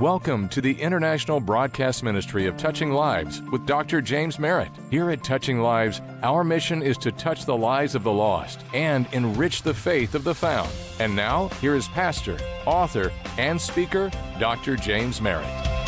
Welcome to the International Broadcast Ministry of Touching Lives with Dr. James Merritt. Here at Touching Lives, our mission is to touch the lives of the lost and enrich the faith of the found. And now, here is pastor, author, and speaker, Dr. James Merritt.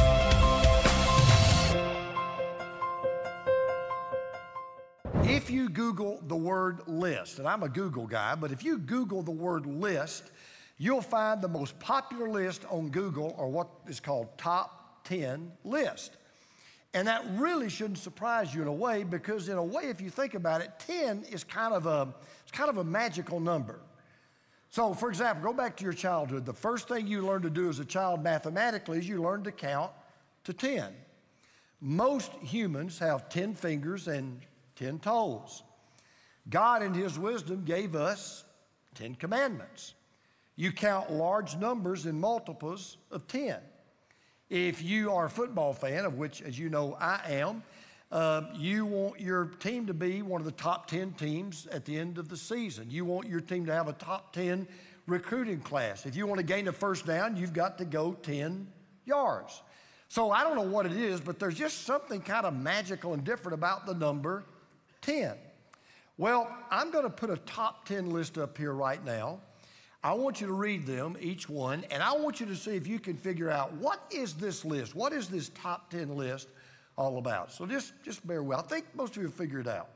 If you Google the word list, and I'm a Google guy, but if you Google the word list, you'll find the most popular list on Google are what is called top 10 list. And that really shouldn't surprise you in a way, because in a way, if you think about it, 10 is kind of a magical number. So for example, go back to your childhood. The first thing you learn to do as a child mathematically is you learn to count to 10. Most humans have 10 fingers and 10 toes. God in His wisdom gave us 10 commandments. You count large numbers in multiples of 10. If you are a football fan, of which, as you know, I am, you want your team to be one of the top 10 teams at the end of the season. You want your team to have a top 10 recruiting class. If you want to gain a first down, you've got to go 10 yards. So I don't know what it is, but there's just something kind of magical and different about the number 10. Well, I'm going to put a top 10 list up here right now. I want you to read them, each one, and I want you to see if you can figure out, what is this list? What is this top 10 list all about? So just bear with. I think most of you have figured it out.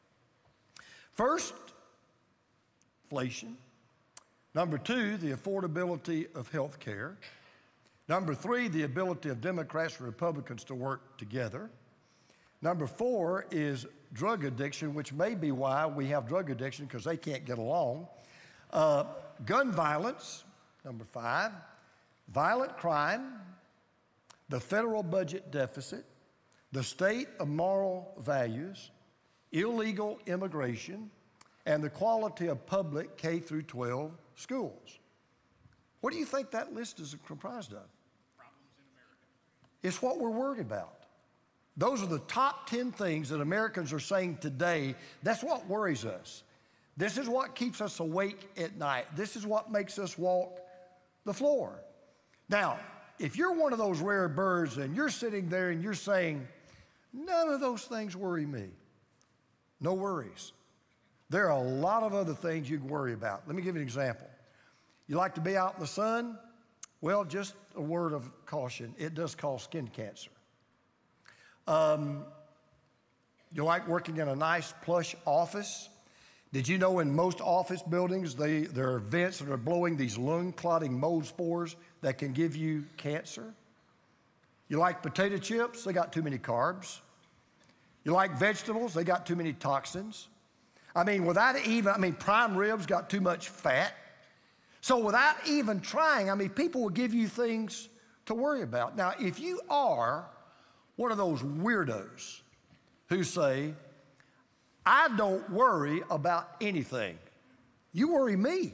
First, inflation. Number two, the affordability of health care. Number three, the ability of Democrats and Republicans to work together. Number four is drug addiction, which may be why we have drug addiction, because they can't get along. Gun violence, number five. Violent crime, the federal budget deficit, the state of moral values, illegal immigration, and the quality of public K through 12 schools. What do you think that list is comprised of? Problems in America. It's what we're worried about. Those are the top 10 things that Americans are saying today. That's what worries us. This is what keeps us awake at night. This is what makes us walk the floor. Now, if you're one of those rare birds and you're sitting there and you're saying, none of those things worry me, no worries. There are a lot of other things you can worry about. Let me give you an example. You like to be out in the sun? Well, just a word of caution, it does cause skin cancer. You like working in a nice plush office? Did you know in most office buildings, there are vents that are blowing these lung-clotting mold spores that can give you cancer? You like potato chips? They got too many carbs. You like vegetables? They got too many toxins. Prime ribs got too much fat. So without even trying, people will give you things to worry about. Now, if you are one of those weirdos who say, I don't worry about anything, you worry me.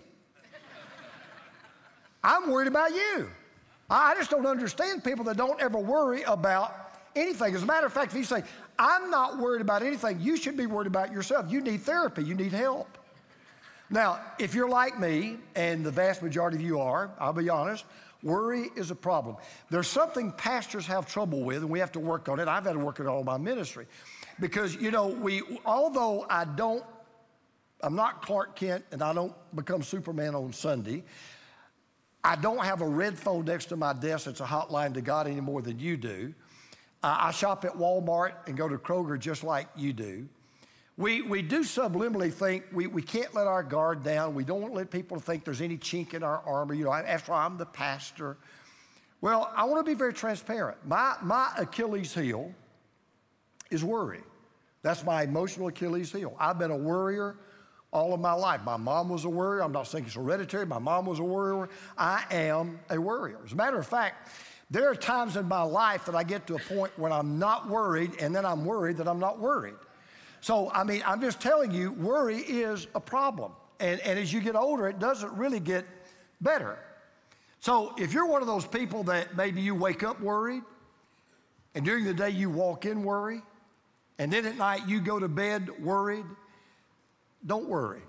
I'm worried about you. I just don't understand people that don't ever worry about anything. As a matter of fact, if you say, I'm not worried about anything, you should be worried about yourself. You need therapy. You need help. Now, if you're like me, and the vast majority of you are, I'll be honest, worry is a problem. There's something pastors have trouble with, and we have to work on it. I've had to work on it all my ministry. Because, although I'm not Clark Kent and I don't become Superman on Sunday, I don't have a red phone next to my desk that's a hotline to God any more than you do. I shop at Walmart and go to Kroger just like you do. We do subliminally think we can't let our guard down. We don't want to let people think there's any chink in our armor. After all, I'm the pastor. Well, I want to be very transparent. My Achilles heel is worry. That's my emotional Achilles heel. I've been a worrier all of my life. My mom was a worrier. I'm not saying it's hereditary. My mom was a worrier. I am a worrier. As a matter of fact, there are times in my life that I get to a point when I'm not worried, and then I'm worried that I'm not worried. So, I'm just telling you, worry is a problem. And as you get older, it doesn't really get better. So if you're one of those people that maybe you wake up worried, and during the day you walk in worried, and then at night you go to bed worried, don't worry.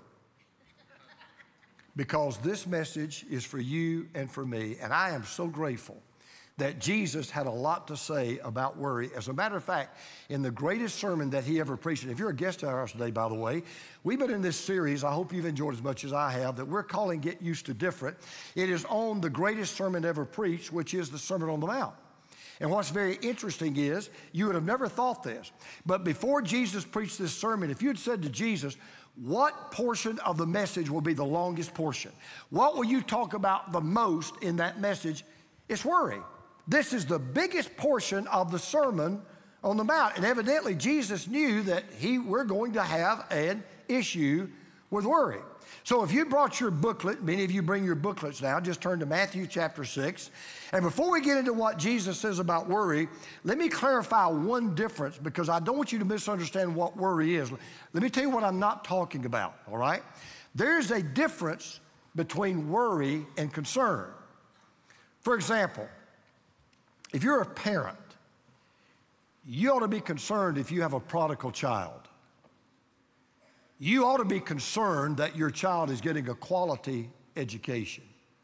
Because this message is for you and for me, and I am so grateful that Jesus had a lot to say about worry. As a matter of fact, in the greatest sermon that he ever preached, and if you're a guest at ours today, by the way, we've been in this series, I hope you've enjoyed as much as I have, that we're calling Get Used to Different. It is on the greatest sermon ever preached, which is the Sermon on the Mount. And what's very interesting is, you would have never thought this, but before Jesus preached this sermon, if you had said to Jesus, what portion of the message will be the longest portion? What will you talk about the most in that message? It's worry. This is the biggest portion of the Sermon on the Mount. And evidently, Jesus knew that we're going to have an issue with worry. So if you brought your booklet, many of you bring your booklets now, just turn to Matthew chapter 6. And before we get into what Jesus says about worry, let me clarify one difference, because I don't want you to misunderstand what worry is. Let me tell you what I'm not talking about, all right? There's a difference between worry and concern. For example, if you're a parent, you ought to be concerned if you have a prodigal child. You ought to be concerned that your child is getting a quality education.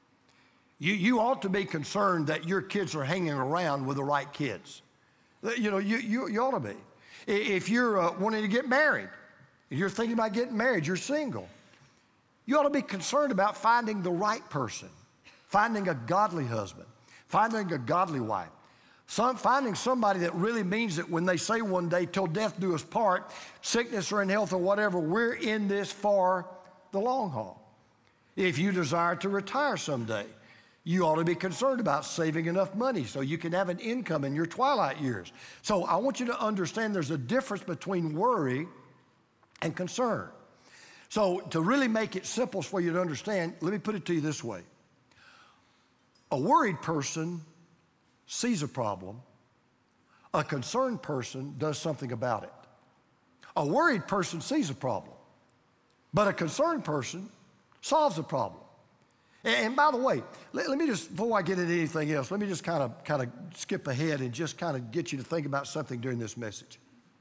You ought to be concerned that your kids are hanging around with the right kids. You know, you ought to be. If you're wanting to get married, if you're thinking about getting married, you're single, you ought to be concerned about finding the right person, finding a godly husband, finding a godly wife. Finding somebody that really means it when they say one day, till death do us part, sickness or in health or whatever, we're in this for the long haul. If you desire to retire someday, you ought to be concerned about saving enough money so you can have an income in your twilight years. So I want you to understand there's a difference between worry and concern. So to really make it simple for you to understand, let me put it to you this way. A worried person sees a problem. A concerned person does something about it. A worried person sees a problem, but a concerned person solves a problem. And by the way, let me just, before I get into anything else, let me just kind of skip ahead and just kind of get you to think about something during this message.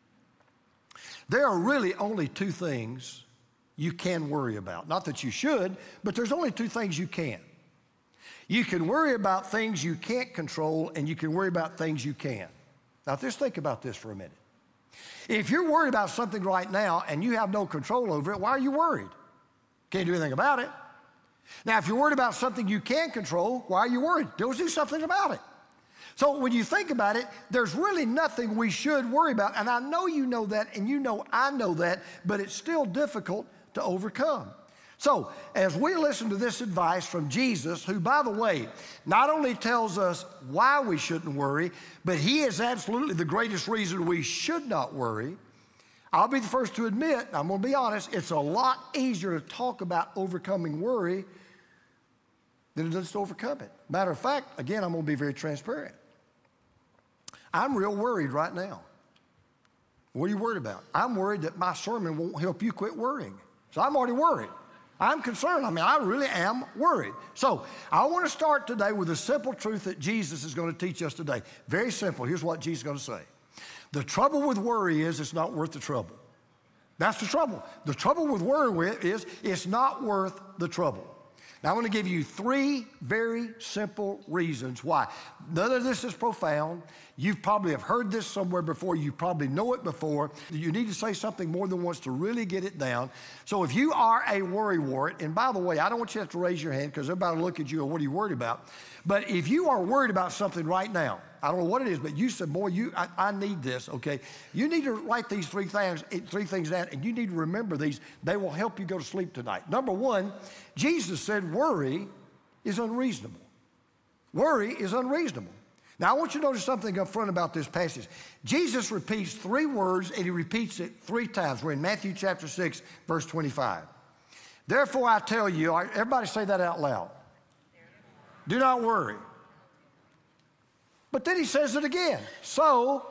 There are really only two things you can worry about. Not that you should, but there's only two things you can. You can worry about things you can't control, and you can worry about things you can. Now, just think about this for a minute. If you're worried about something right now and you have no control over it, why are you worried? Can't do anything about it. Now, if you're worried about something you can control, why are you worried? Do something about it. So when you think about it, there's really nothing we should worry about. And I know you know that, and you know I know that, but it's still difficult to overcome. So, as we listen to this advice from Jesus, who, by the way, not only tells us why we shouldn't worry, but he is absolutely the greatest reason we should not worry, I'll be the first to admit, I'm going to be honest, it's a lot easier to talk about overcoming worry than it is to overcome it. Matter of fact, again, I'm going to be very transparent. I'm real worried right now. What are you worried about? I'm worried that my sermon won't help you quit worrying. So I'm already worried. I'm concerned. I really am worried. So I want to start today with a simple truth that Jesus is going to teach us today. Very simple. Here's what Jesus is going to say. The trouble with worry is it's not worth the trouble. That's the trouble. The trouble with worry is it's not worth the trouble. Now I'm going to give you three very simple reasons why. None of this is profound. You probably have heard this somewhere before. You probably know it before. You need to say something more than once to really get it down. So if you are a worrywart, and by the way, I don't want you to have to raise your hand because everybody will look at you and what are you worried about? But if you are worried about something right now, I don't know what it is, but you said, boy, I need this, okay? You need to write these three things down, and you need to remember these. They will help you go to sleep tonight. Number one, Jesus said worry is unreasonable. Worry is unreasonable. Now, I want you to notice something up front about this passage. Jesus repeats three words, and he repeats it three times. We're in Matthew chapter 6, verse 25. Therefore, I tell you, everybody say that out loud. Do not worry. But then he says it again. So,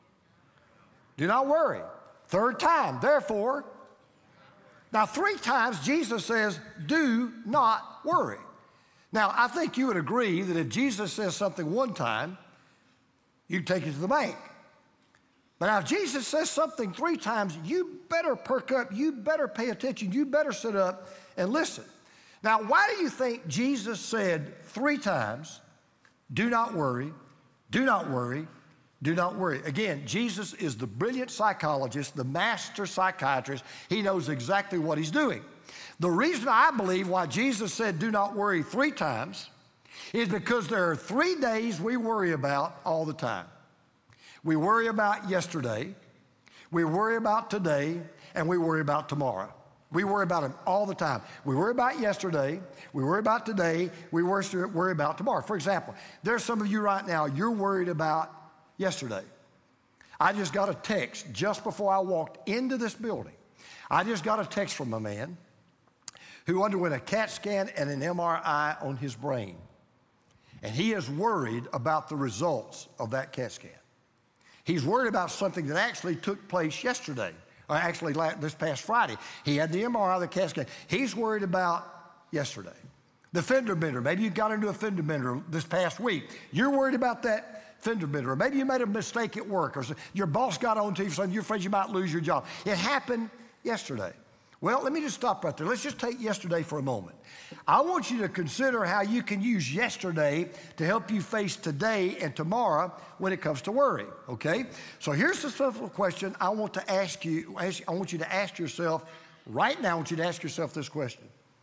do not worry. Third time, therefore. Now, three times Jesus says, do not worry. Now, I think you would agree that if Jesus says something one time, you take it to the bank. But now if Jesus says something three times, you better perk up, you better pay attention, you better sit up and listen. Now, why do you think Jesus said three times, do not worry, Do not worry. Do not worry. Again, Jesus is the brilliant psychologist, the master psychiatrist. He knows exactly what he's doing. The reason I believe why Jesus said do not worry 3 times is because there are 3 days we worry about all the time. We worry about yesterday, we worry about today, and we worry about tomorrow. We worry about them all the time. We worry about yesterday, we worry about today, we worry about tomorrow. For example, there's some of you right now, you're worried about yesterday. I just got a text just before I walked into this building. I just got a text from a man who underwent a CAT scan and an MRI on his brain. And he is worried about the results of that CAT scan. He's worried about something that actually took place yesterday, or actually this past Friday. He had the MRI, the CAT scan. He's worried about yesterday. The fender bender, maybe you got into a fender bender this past week. You're worried about that fender bender, or maybe you made a mistake at work, or your boss got on to you, so you're afraid you might lose your job. It happened yesterday. Well, let me just stop right there. Let's just take yesterday for a moment. I want you to consider how you can use yesterday to help you face today and tomorrow when it comes to worry, okay? So here's the simple question I want to ask you. I want you to ask yourself right now. I want you to ask yourself this question.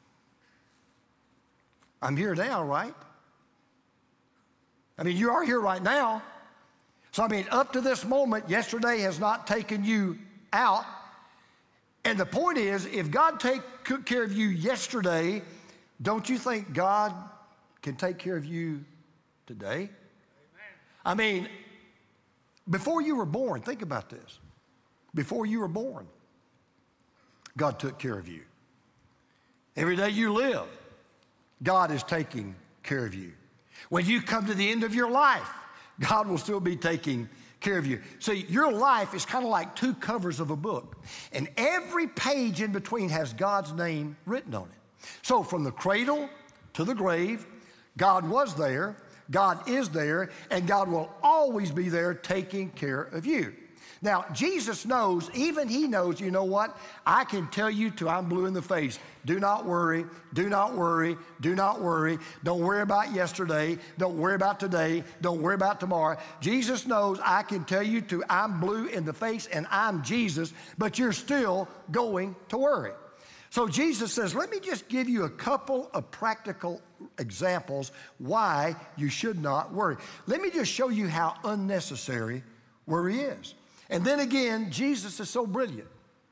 I'm here now, right? I mean, you are here right now. So, I mean, up to this moment, yesterday has not taken you out. And the point is, if God took care of you yesterday, don't you think God can take care of you today? Amen. I mean, before you were born, think about this. Before you were born, God took care of you. Every day you live, God is taking care of you. When you come to the end of your life, God will still be taking care of you. See, your life is kind of like 2 covers of a book, and every page in between has God's name written on it. So from the cradle to the grave, God was there, God is there, and God will always be there taking care of you. Now, Jesus knows, even he knows, you know what? I can tell you till I'm blue in the face, do not worry, do not worry, do not worry. Don't worry about yesterday. Don't worry about today. Don't worry about tomorrow. Jesus knows I can tell you till I'm blue in the face and I'm Jesus, but you're still going to worry. So Jesus says, let me just give you a couple of practical examples why you should not worry. Let me just show you how unnecessary worry is. And then again, Jesus is so brilliant.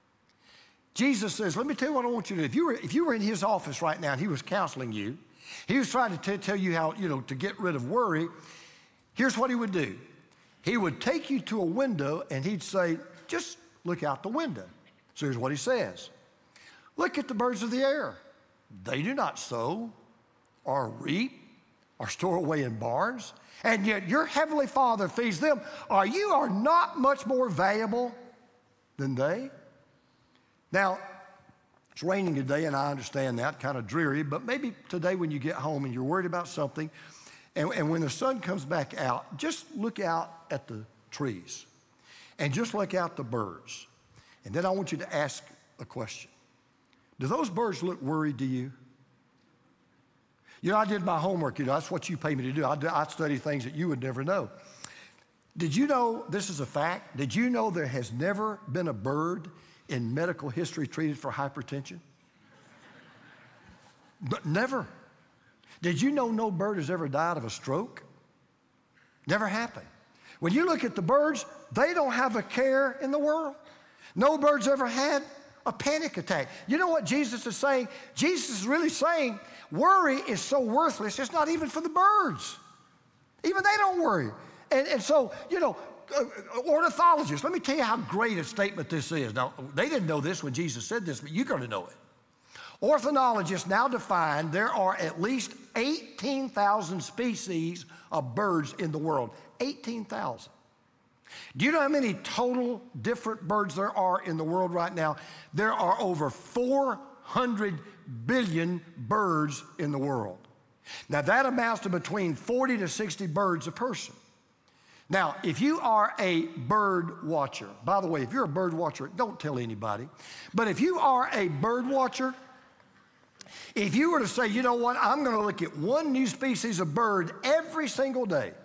Jesus says, let me tell you what I want you to do. If you were in his office right now and he was counseling you, he was trying to tell you how, to get rid of worry, here's what he would do. He would take you to a window and he'd say, just look out the window. So here's what he says. Look at the birds of the air. They do not sow or reap or store away in barns, and yet your heavenly Father feeds them. You are not much more valuable than they. Now, it's raining today, and I understand that, kind of dreary, but maybe today when you get home and you're worried about something, and when the sun comes back out, just look out at the trees, and just look out the birds. And then I want you to ask a question. Do those birds look worried to you? I did my homework. That's what you pay me to do. I study things that you would never know. Did you know, this is a fact, did you know there has never been a bird in medical history treated for hypertension? But never. Did you know no bird has ever died of a stroke? Never happened. When you look at the birds, they don't have a care in the world. No bird's ever had a panic attack. You know what Jesus is saying? Jesus is really saying, worry is so worthless, it's not even for the birds. Even they don't worry. And so, ornithologists, let me tell you how great a statement this is. Now, they didn't know this when Jesus said this, but you're going to know it. Ornithologists now define there are at least 18,000 species of birds in the world. 18,000. Do you know how many total different birds there are in the world right now? There are over 400 billion birds in the world. Now that amounts to between 40 to 60 birds a person. Now, if you are a bird watcher, by the way, if you're a bird watcher, don't tell anybody, but if you are a bird watcher, if you were to say, you know what, I'm going to look at one new species of bird every single day.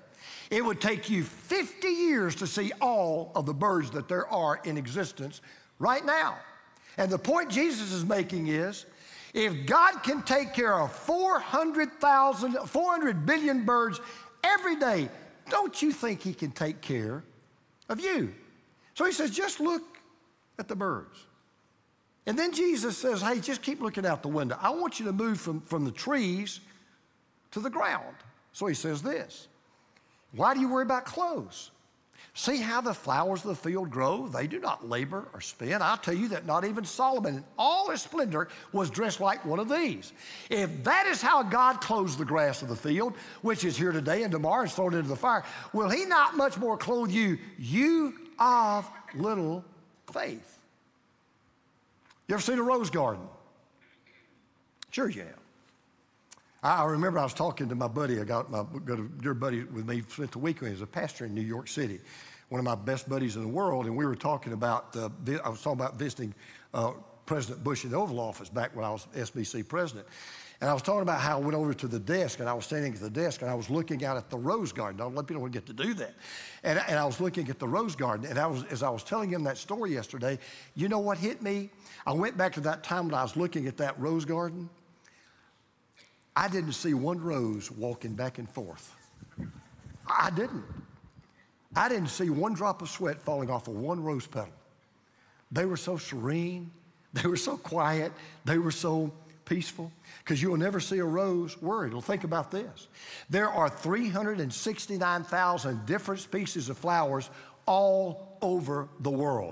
It would take you 50 years to see all of the birds that there are in existence right now. And the point Jesus is making is, if God can take care of 400 billion birds every day, don't you think he can take care of you? So he says, just look at the birds. And then Jesus says, hey, just keep looking out the window. I want you to move from the trees to the ground. So he says this, why do you worry about clothes? See how the flowers of the field grow? They do not labor or spin. I'll tell you that not even Solomon in all his splendor was dressed like one of these. If that is how God clothes the grass of the field, which is here today and tomorrow is thrown into the fire, will he not much more clothe you, you of little faith? You ever seen a rose garden? Sure you have. I remember I was talking to my buddy. I got a dear buddy with me, spent the weekend. He was a pastor in New York City, one of my best buddies in the world, and we were talking about, I was talking about visiting President Bush in the Oval Office back when I was SBC president. And I was talking about how I went over to the desk, and I was standing at the desk, and I was looking out at the rose garden. I don't let people get to do that. And I was looking at the rose garden, and as I was telling him that story yesterday, you know what hit me? I went back to that time when I was looking at that rose garden. I didn't see one rose walking back and forth. I didn't. I didn't see one drop of sweat falling off of one rose petal. They were so serene. They were so quiet. They were so peaceful. Because you will never see a rose worried. Well, think about this. There are 369,000 different species of flowers all over the world.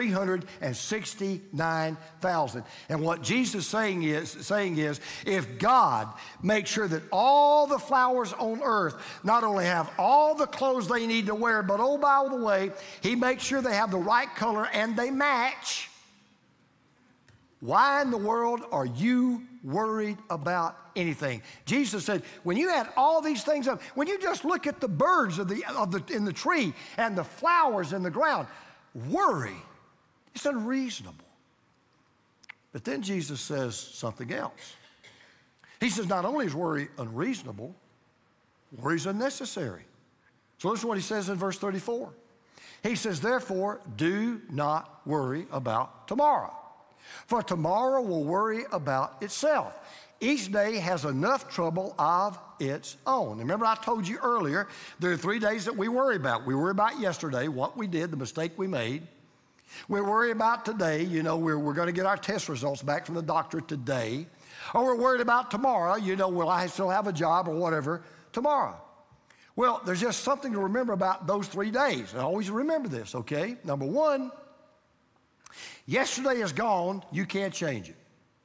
369,000. And what Jesus is saying is, if God makes sure that all the flowers on earth not only have all the clothes they need to wear, but oh, by the way, he makes sure they have the right color and they match, why in the world are you worried about anything? Jesus said, when you add all these things up, when you just look at the birds in the tree and the flowers in the ground, worry, it's unreasonable. But then Jesus says something else. He says, not only is worry unreasonable, worry is unnecessary. So listen to what he says in verse 34. He says, therefore, do not worry about tomorrow. For tomorrow will worry about itself. Each day has enough trouble of its own. Remember, I told you earlier, there are 3 days that we worry about. We worry about yesterday, what we did, the mistake we made. We worry about today, you know, we're going to get our test results back from the doctor today. Or we're worried about tomorrow, you know, will I still have a job or whatever tomorrow? Well, there's just something to remember about those 3 days. And always remember this, okay? Number one, yesterday is gone, you can't change it.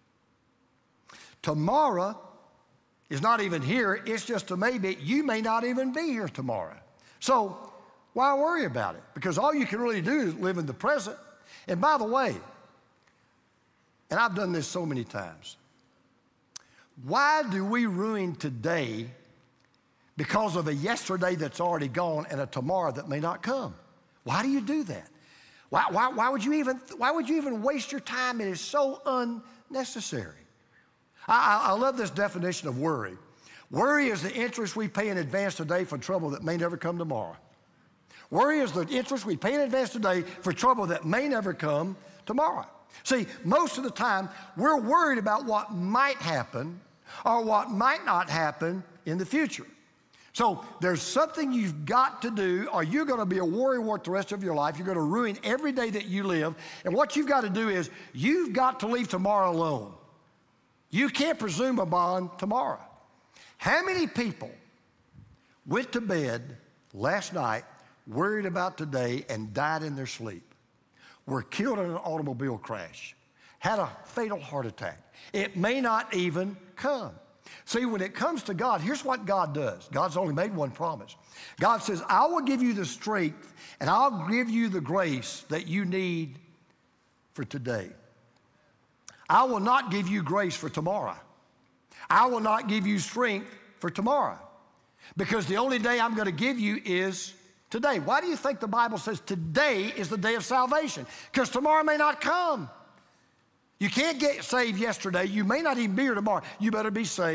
Tomorrow is not even here, it's just a maybe. You may not even be here tomorrow. So why worry about it? Because all you can really do is live in the present. And by the way, and I've done this so many times, why do we ruin today because of a yesterday that's already gone and a tomorrow that may not come? Why do you do that? Why would you even waste your time? It is so unnecessary. I love this definition of worry. Worry is the interest we pay in advance today for trouble that may never come tomorrow. Worry is the interest we pay in advance today for trouble that may never come tomorrow. See, most of the time, we're worried about what might happen or what might not happen in the future. So there's something you've got to do, or you're going to be a worrywart the rest of your life. You're going to ruin every day that you live. And what you've got to do is you've got to leave tomorrow alone. You can't presume upon tomorrow. How many people went to bed last night worried about today and died in their sleep? Were killed in an automobile crash, had a fatal heart attack. It may not even come. See, when it comes to God, here's what God does. God's only made one promise. God says, I will give you the strength and I'll give you the grace that you need for today. I will not give you grace for tomorrow. I will not give you strength for tomorrow, because the only day I'm going to give you is today. Why do you think the Bible says today is the day of salvation? Because tomorrow may not come. You can't get saved yesterday. You may not even be here tomorrow. You better be saved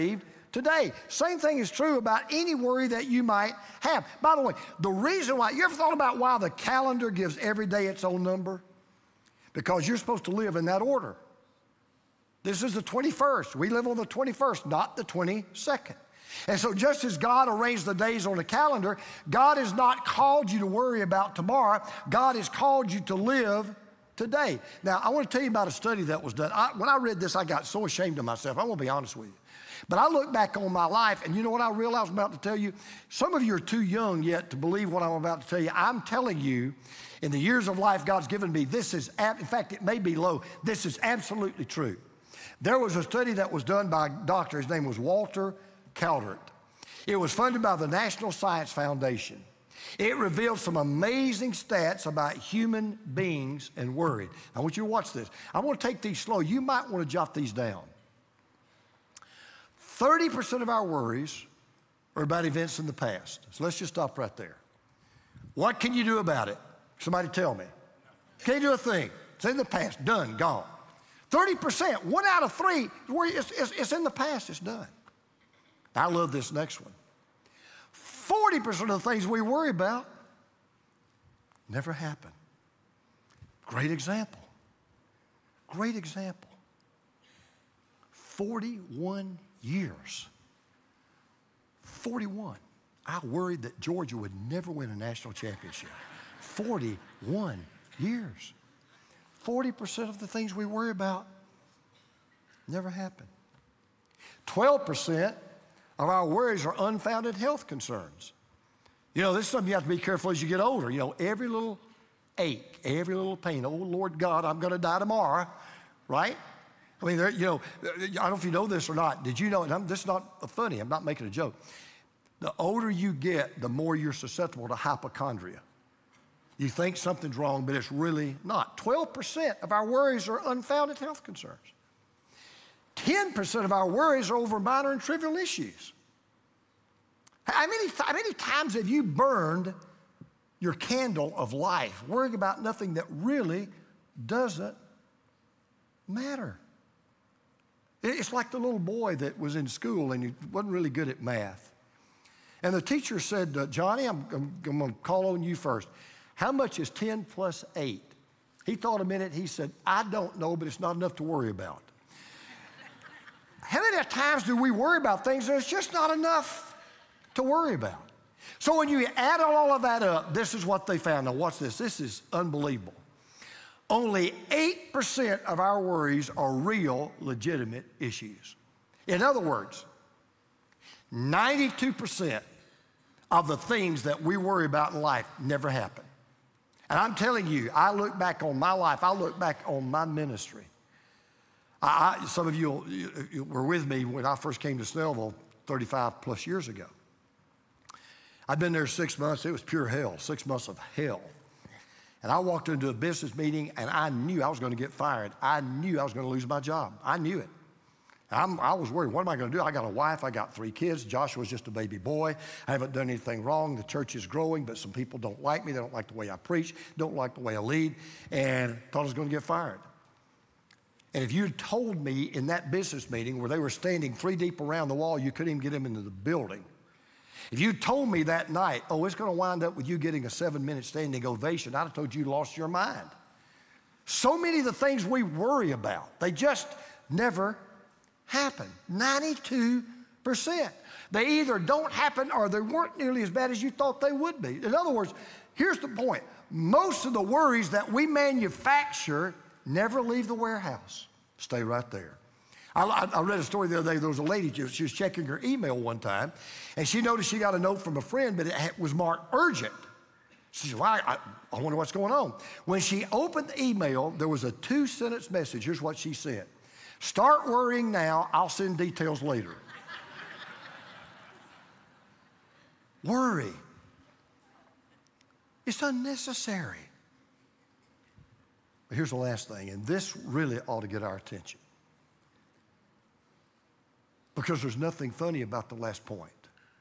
today. Same thing is true about any worry that you might have. By the way, the reason why, you ever thought about why the calendar gives every day its own number? Because you're supposed to live in that order. This is the 21st. We live on the 21st, not the 22nd. And so just as God arranged the days on the calendar, God has not called you to worry about tomorrow. God has called you to live today. Now, I want to tell you about a study that was done. When I read this, I got so ashamed of myself. I want to be honest with you. But I look back on my life, and you know what I realized I'm about to tell you? Some of you are too young yet to believe what I'm about to tell you. I'm telling you, in the years of life God's given me, this is, in fact, it may be low, this is absolutely true. There was a study that was done by a doctor. His name was Walter Calvert. It was funded by the National Science Foundation. It revealed some amazing stats about human beings and worry. I want you to watch this. I want to take these slow. You might want to jot these down. 30% of our worries are about events in the past. So let's just stop right there. What can you do about it? Somebody tell me. Can't do a thing. It's in the past. Done. Gone. 30%, 1 out of 3, it's in the past. It's done. I love this next one. 40% of the things we worry about never happen. Great example. Great example. 41 years. 41. I worried that Georgia would never win a national championship. 41 years. 40% of the things we worry about never happen. 12% of our worries are unfounded health concerns. You know, this is something you have to be careful as you get older. You know, every little ache, every little pain, oh, Lord God, I'm going to die tomorrow, right? I mean, you know, I don't know if you know this or not. Did you know, and this is not funny, I'm not making a joke. The older you get, the more you're susceptible to hypochondria. You think something's wrong, but it's really not. 12% of our worries are unfounded health concerns. 10% of our worries are over minor and trivial issues. How many times have you burned your candle of life worrying about nothing that really doesn't matter? It's like the little boy that was in school and he wasn't really good at math. And the teacher said, Johnny, I'm going to call on you first. How much is 10 plus 8? He thought a minute. He said, I don't know, but it's not enough to worry about. How many times do we worry about things that it's just not enough to worry about? So when you add all of that up, this is what they found. Now watch this. This is unbelievable. Only 8% of our worries are real, legitimate issues. In other words, 92% of the things that we worry about in life never happen. And I'm telling you, I look back on my life, I look back on my ministry. Some of you were with me when I first came to Snellville 35 plus years ago. I'd been there 6 months. It was pure hell, 6 months of hell. And I walked into a business meeting, and I knew I was going to get fired. I knew I was going to lose my job. I knew it. I was worried. What am I going to do? I got a wife. I got 3 kids. Joshua's just a baby boy. I haven't done anything wrong. The church is growing, but some people don't like me. They don't like the way I preach, don't like the way I lead, and thought I was going to get fired. And if you had told me in that business meeting where they were standing 3 deep around the wall, you couldn't even get them into the building. If you told me that night, oh, it's going to wind up with you getting a 7-minute standing ovation, I'd have told you lost your mind. So many of the things we worry about, they just never happen. 92%. They either don't happen or they weren't nearly as bad as you thought they would be. In other words, here's the point. Most of the worries that we manufacture never leave the warehouse. Stay right there. I read a story the other day. There was a lady, she was checking her email one time, and she noticed she got a note from a friend, but it was marked urgent. She said, well, I wonder what's going on. When she opened the email, there was a 2-sentence message. Here's what she said. Start worrying now. I'll send details later. Worry. It's unnecessary. But here's the last thing, and this really ought to get our attention. Because there's nothing funny about the last point.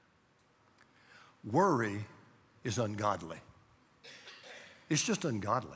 Worry is ungodly. It's just ungodly.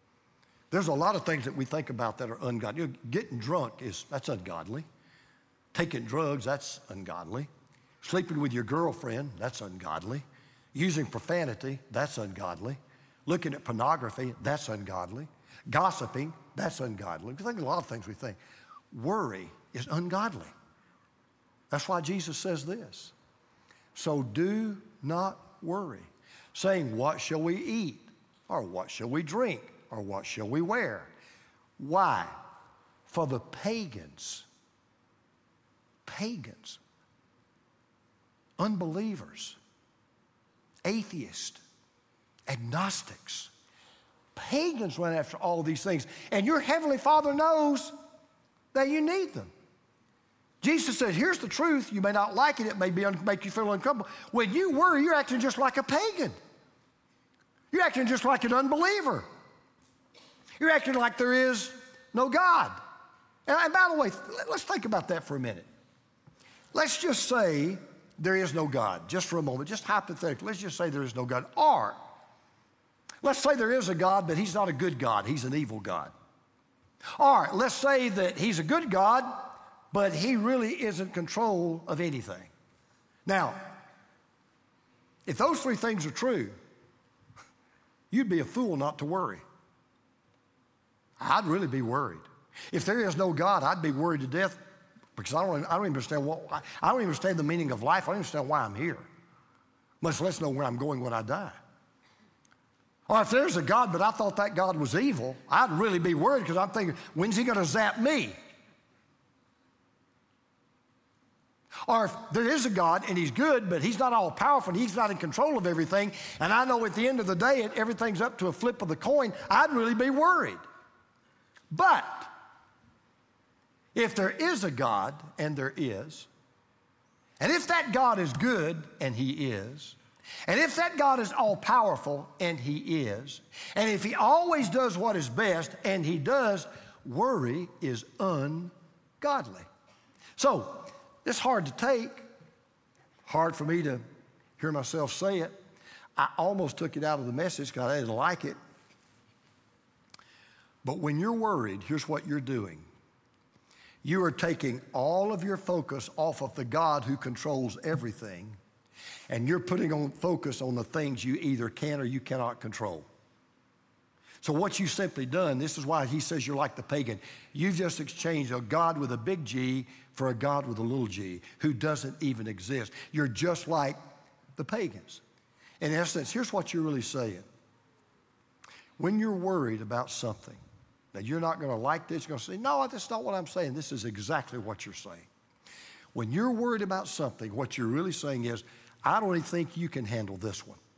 There's a lot of things that we think about that are ungodly. You know, getting drunk, that's ungodly. Taking drugs, that's ungodly. Sleeping with your girlfriend, that's ungodly. Using profanity, that's ungodly. Looking at pornography, that's ungodly. Gossiping, that's ungodly. We think of a lot of things we think. Worry is ungodly. That's why Jesus says this. So do not worry, saying, what shall we eat? Or what shall we drink? Or what shall we wear? Why? For the pagans, unbelievers, atheists, agnostics, pagans run after all these things. And your Heavenly Father knows that you need them. Jesus said, here's the truth. You may not like it. It may make you feel uncomfortable. When you worry, you're acting just like a pagan. You're acting just like an unbeliever. You're acting like there is no God. And by the way, let's think about that for a minute. Let's just say there is no God, just for a moment, just hypothetically. Let's just say there is no God. Or let's say there is a God, but he's not a good God. He's an evil God. Or let's say that he's a good God, but he really isn't in control of anything. Now, if those three things are true, you'd be a fool not to worry. I'd really be worried. If there is no God, I'd be worried to death because I don't even understand the meaning of life. I don't understand why I'm here, much less know where I'm going when I die. Or if there's a God, but I thought that God was evil, I'd really be worried because I'm thinking, when's he going to zap me? Or if there is a God and he's good, but he's not all powerful and he's not in control of everything, and I know at the end of the day everything's up to a flip of the coin, I'd really be worried. But if there is a God, and there is, and if that God is good, and he is, and if that God is all-powerful, and he is, and if he always does what is best, and he does, worry is ungodly. So, it's hard to take, hard for me to hear myself say it. I almost took it out of the message because I didn't like it. But when you're worried, here's what you're doing. You are taking all of your focus off of the God who controls everything, and you're putting on focus on the things you either can or you cannot control. So what you've simply done, this is why he says you're like the pagan. You've just exchanged a God with a big G for a God with a little g, who doesn't even exist. You're just like the pagans. In essence, here's what you're really saying. When you're worried about something, now you're not going to like this, you're going to say, no, that's not what I'm saying. This is exactly what you're saying. When you're worried about something, what you're really saying is, I don't even think you can handle this one.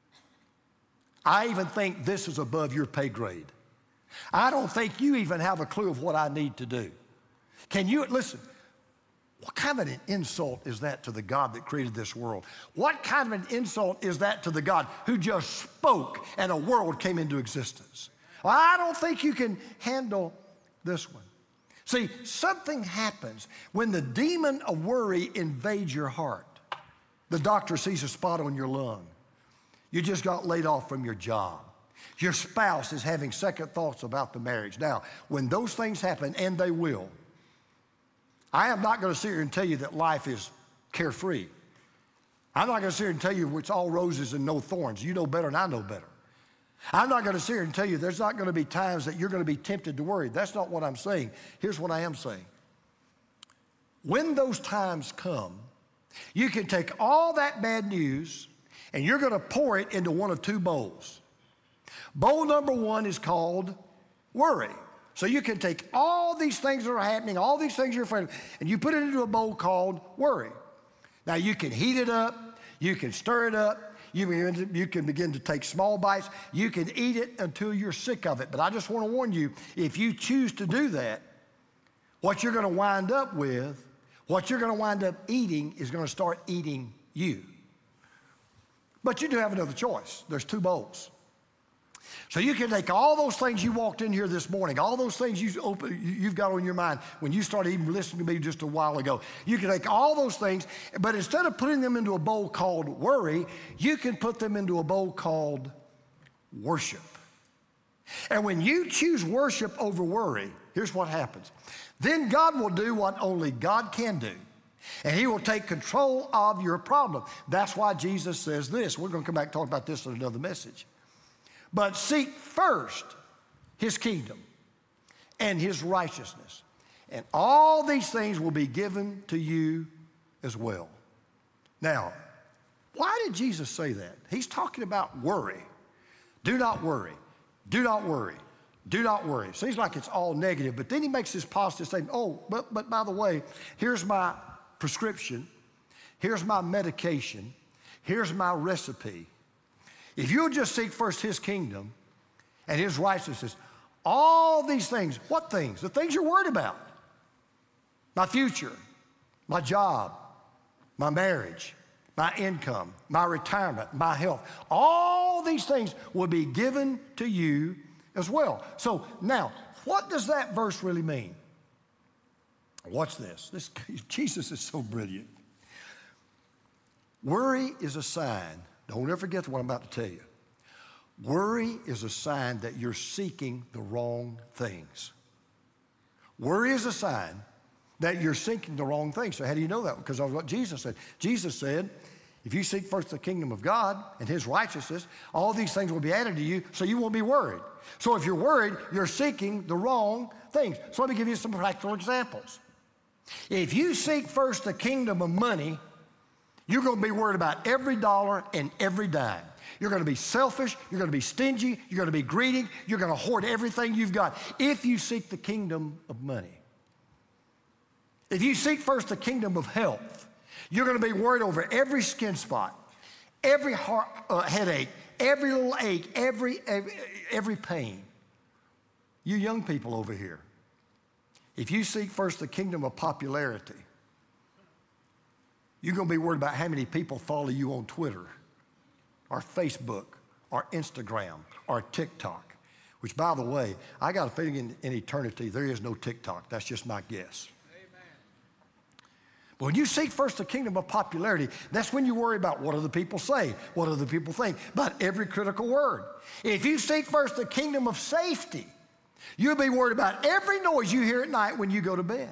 I even think this is above your pay grade. I don't think you even have a clue of what I need to do. Can you, listen, what kind of an insult is that to the God that created this world? What kind of an insult is that to the God who just spoke and a world came into existence? Well, I don't think you can handle this one. See, something happens when the demon of worry invades your heart. The doctor sees a spot on your lung. You just got laid off from your job. Your spouse is having second thoughts about the marriage. Now, when those things happen, and they will, I am not going to sit here and tell you that life is carefree. I'm not going to sit here and tell you it's all roses and no thorns. You know better and I know better. I'm not going to sit here and tell you there's not going to be times that you're going to be tempted to worry. That's not what I'm saying. Here's what I am saying. When those times come, you can take all that bad news and you're going to pour it into one of two bowls. Bowl number one is called worry. So you can take all these things that are happening, all these things you're afraid of, and you put it into a bowl called worry. Now you can heat it up, you can stir it up, you can begin to take small bites, you can eat it until you're sick of it. But I just want to warn you, if you choose to do that, what you're going to wind up with, what you're going to wind up eating is going to start eating you. But you do have another choice. There's two bowls. So you can take all those things you walked in here this morning, all those things you've got on your mind when you started even listening to me just a while ago. You can take all those things, but instead of putting them into a bowl called worry, you can put them into a bowl called worship. And when you choose worship over worry, here's what happens. Then God will do what only God can do. And he will take control of your problem. That's why Jesus says this. We're going to come back and talk about this in another message. But seek first his kingdom and his righteousness. And all these things will be given to you as well. Now, why did Jesus say that? He's talking about worry. Do not worry. Do not worry. Do not worry. Seems like it's all negative, but then he makes this positive statement. Oh, but by the way, here's my prescription. Here's my medication. Here's my recipe. If you'll just seek first his kingdom and his righteousness, all these things, what things? The things you're worried about. My future, my job, my marriage, my income, my retirement, my health. All these things will be given to you as well. So now, what does that verse really mean? Watch this. Jesus is so brilliant. Worry is a sign. Don't ever forget what I'm about to tell you. Worry is a sign that you're seeking the wrong things. Worry is a sign that you're seeking the wrong things. So how do you know that? Because of what Jesus said. Jesus said, if you seek first the kingdom of God and his righteousness, all these things will be added to you, so you won't be worried. So if you're worried, you're seeking the wrong things. So let me give you some practical examples. If you seek first the kingdom of money, you're going to be worried about every dollar and every dime. You're going to be selfish. You're going to be stingy. You're going to be greedy. You're going to hoard everything you've got if you seek the kingdom of money. If you seek first the kingdom of health, you're going to be worried over every skin spot, every headache, every little ache, every pain. You young people over here, if you seek first the kingdom of popularity, you're going to be worried about how many people follow you on Twitter or Facebook or Instagram or TikTok, which, by the way, I got a feeling in eternity there is no TikTok. That's just my guess. But when you seek first the kingdom of popularity, that's when you worry about what other people say, what other people think, about every critical word. If you seek first the kingdom of safety, you'll be worried about every noise you hear at night when you go to bed.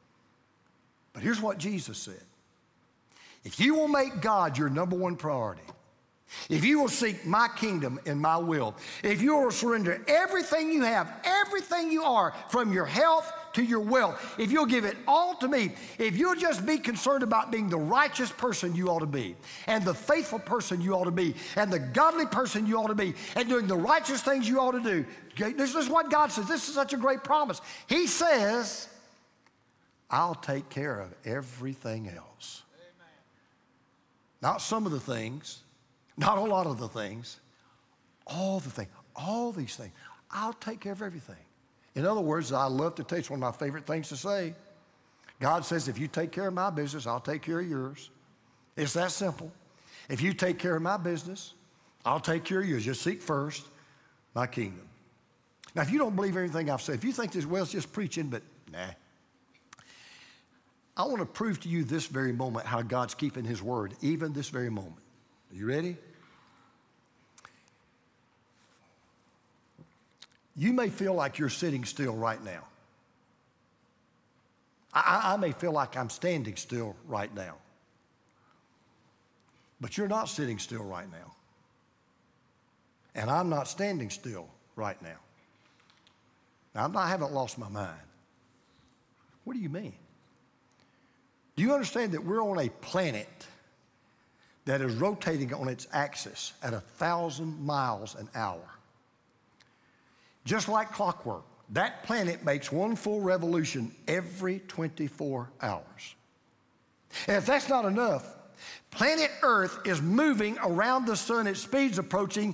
But here's what Jesus said. If you will make God your number one priority, if you will seek my kingdom and my will, if you will surrender everything you have, everything you are, from your health to your wealth, if you'll give it all to me, if you'll just be concerned about being the righteous person you ought to be, and the faithful person you ought to be, and the godly person you ought to be, and doing the righteous things you ought to do. This is what God says. This is such a great promise. He says, I'll take care of everything else. Amen. Not some of the things, not a lot of the things, all the things, all these things. I'll take care of everything. In other words, I love to tell you, it's one of my favorite things to say. God says, if you take care of my business, I'll take care of yours. It's that simple. If you take care of my business, I'll take care of yours. Just seek first my kingdom. Now, if you don't believe everything I've said, if you think this, well, it's just preaching, but nah. I want to prove to you this very moment how God's keeping his word, even this very moment. Are you ready? You may feel like you're sitting still right now. I may feel like I'm standing still right now. But you're not sitting still right now. And I'm not standing still right now. Now, I haven't lost my mind. What do you mean? Do you understand that we're on a planet that is rotating on its axis at 1,000 miles an hour? Just like clockwork, that planet makes one full revolution every 24 hours. And if that's not enough, planet Earth is moving around the sun at speeds approaching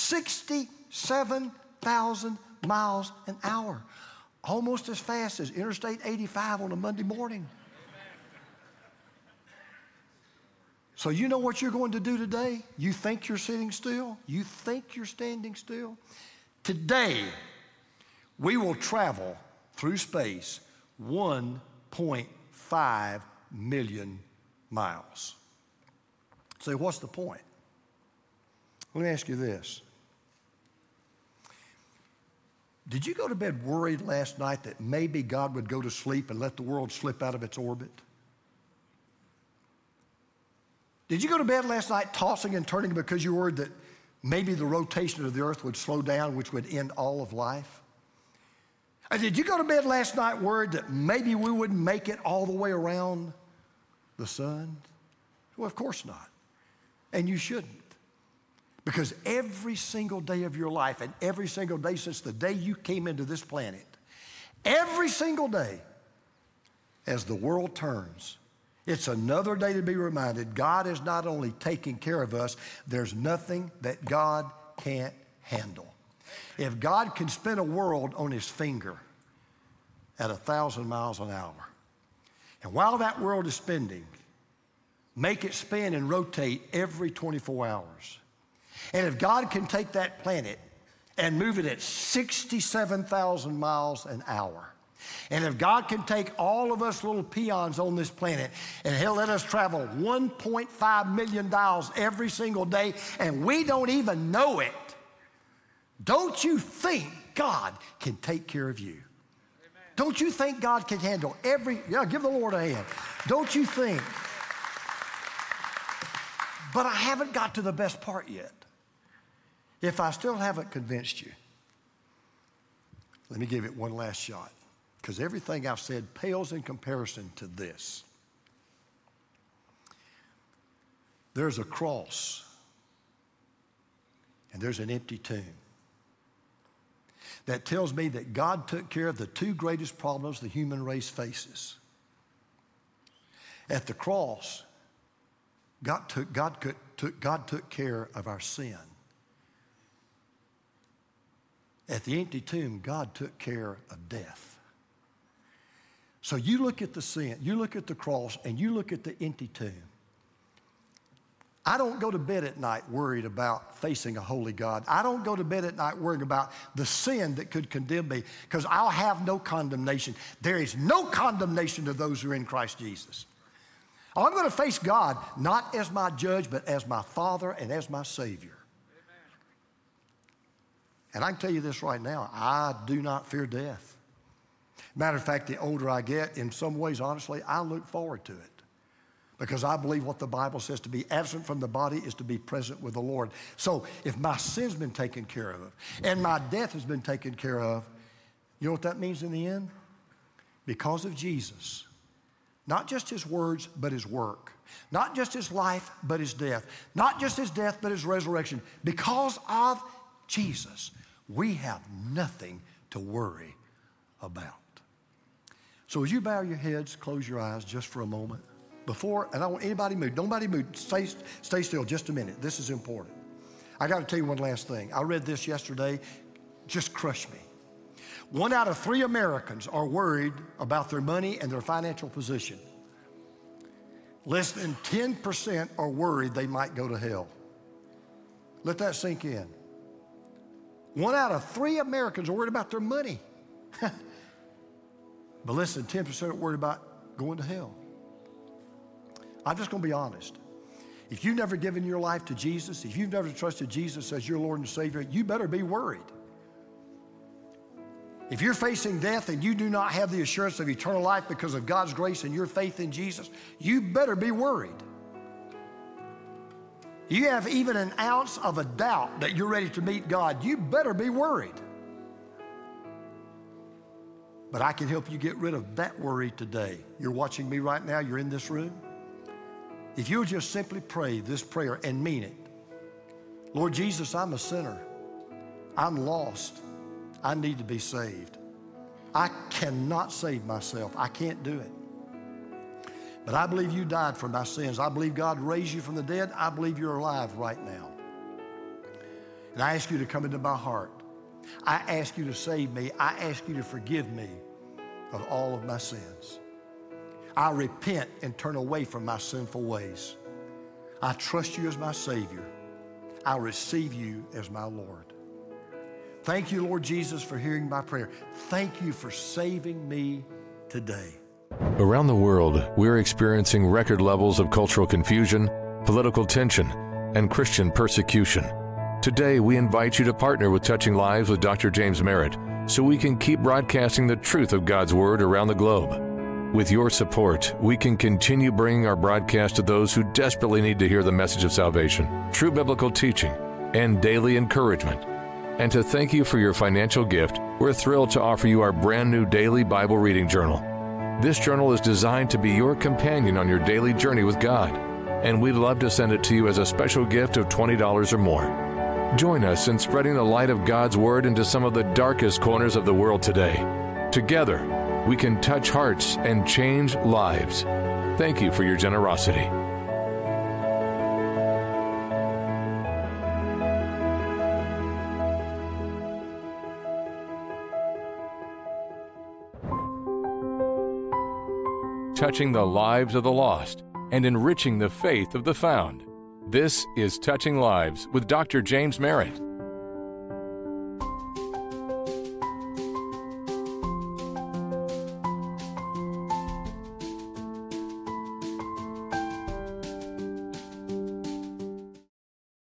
67,000 miles an hour, almost as fast as Interstate 85 on a Monday morning. So you know what you're going to do today? You think you're sitting still? You think you're standing still? Today, we will travel through space 1.5 million miles. So what's the point? Let me ask you this. Did you go to bed worried last night that maybe God would go to sleep and let the world slip out of its orbit? Did you go to bed last night tossing and turning because you were worried that maybe the rotation of the earth would slow down, which would end all of life? And did you go to bed last night worried that maybe we wouldn't make it all the way around the sun? Well, of course not. And you shouldn't. Because every single day of your life and every single day since the day you came into this planet, every single day as the world turns, it's another day to be reminded God is not only taking care of us, there's nothing that God can't handle. If God can spin a world on his finger at 1,000 miles an hour, and while that world is spinning, make it spin and rotate every 24 hours. And if God can take that planet and move it at 67,000 miles an hour, and if God can take all of us little peons on this planet and he'll let us travel 1.5 million miles every single day and we don't even know it, don't you think God can take care of you? Amen. Don't you think God can handle give the Lord a hand. Don't you think? But I haven't got to the best part yet. If I still haven't convinced you, let me give it one last shot, because everything I've said pales in comparison to this. There's a cross, and there's an empty tomb. That tells me that God took care of the two greatest problems the human race faces. At the cross, God took care of our sin. At the empty tomb, God took care of death. So you look at the sin, you look at the cross, and you look at the empty tomb. I don't go to bed at night worried about facing a holy God. I don't go to bed at night worrying about the sin that could condemn me, because I'll have no condemnation. There is no condemnation to those who are in Christ Jesus. I'm going to face God not as my judge, but as my Father and as my Savior. Amen. And I can tell you this right now, I do not fear death. Matter of fact, the older I get, in some ways, honestly, I look forward to it. Because I believe what the Bible says, to be absent from the body is to be present with the Lord. So if my sin's been taken care of and my death has been taken care of, you know what that means in the end? Because of Jesus, not just his words, but his work. Not just his life, but his death. Not just his death, but his resurrection. Because of Jesus, we have nothing to worry about. So as you bow your heads, close your eyes just for a moment. And I don't want anybody to move. Nobody move. Stay still just a minute. This is important. I got to tell you one last thing. I read this yesterday. Just crushed me. 1 out of 3 Americans are worried about their money and their financial position. Less than 10% are worried they might go to hell. Let that sink in. 1 out of 3 Americans are worried about their money. But less than 10% are worried about going to hell. I'm just going to be honest. If you've never given your life to Jesus, if you've never trusted Jesus as your Lord and Savior, you better be worried. If you're facing death and you do not have the assurance of eternal life because of God's grace and your faith in Jesus, you better be worried. You have even an ounce of a doubt that you're ready to meet God, you better be worried. But I can help you get rid of that worry today. You're watching me right now, you're in this room. If you'll just simply pray this prayer and mean it. Lord Jesus, I'm a sinner. I'm lost. I need to be saved. I cannot save myself. I can't do it. But I believe you died for my sins. I believe God raised you from the dead. I believe you're alive right now. And I ask you to come into my heart. I ask you to save me. I ask you to forgive me of all of my sins. I repent and turn away from my sinful ways. I trust you as my Savior. I receive you as my Lord. Thank you, Lord Jesus, for hearing my prayer. Thank you for saving me today. Around the world, we're experiencing record levels of cultural confusion, political tension, and Christian persecution. Today, we invite you to partner with Touching Lives with Dr. James Merritt so we can keep broadcasting the truth of God's Word around the globe. With your support, we can continue bringing our broadcast to those who desperately need to hear the message of salvation, true biblical teaching, and daily encouragement. And to thank you for your financial gift, we're thrilled to offer you our brand new daily Bible reading journal. This journal is designed to be your companion on your daily journey with God, and we'd love to send it to you as a special gift of $20 or more. Join us in spreading the light of God's Word into some of the darkest corners of the world today. Together, we can touch hearts and change lives. Thank you for your generosity. Touching the lives of the lost and enriching the faith of the found. This is Touching Lives with Dr. James Merritt.